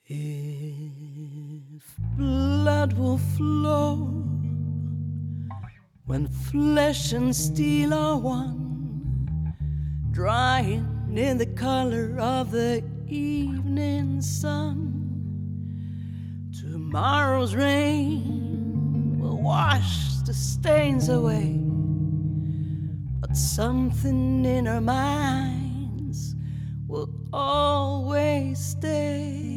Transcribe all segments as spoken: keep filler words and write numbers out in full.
If blood will flow when flesh and steel are one, drying in the color of the evening sun, tomorrow's rain will wash the stains away, but something in our minds will always stay.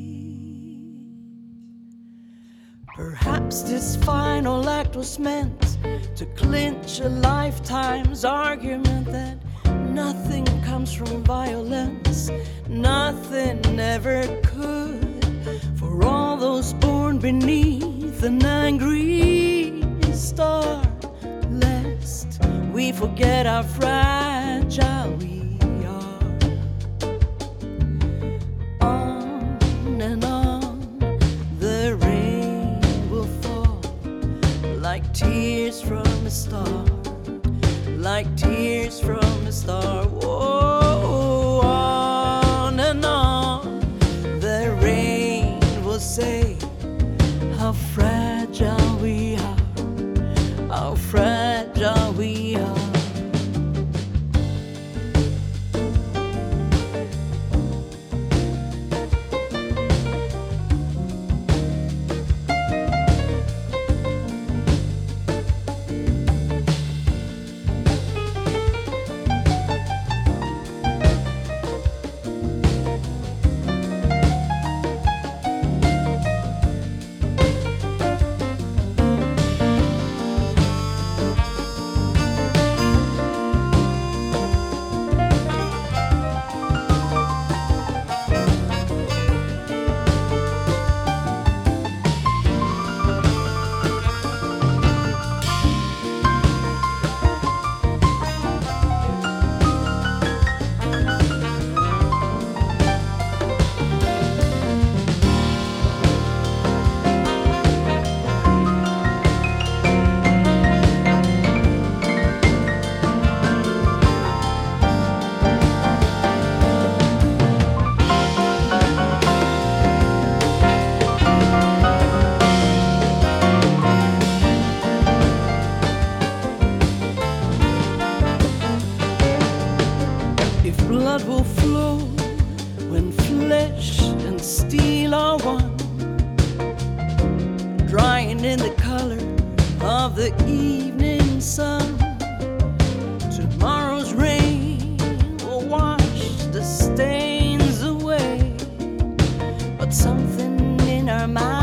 Perhaps this final act was meant to clinch a lifetime's argument that nothing comes from violence, nothing ever could. For all those born beneath an angry star, lest we forget how fragile we are. On and on the rain will fall, like tears from a star, like tears from a star. Whoa, on and on the rain will say how fragile we are, how fragile we are. Blood will flow when flesh and steel are one, drying in the color of the evening sun. Tomorrow's rain will wash the stains away, but something in our minds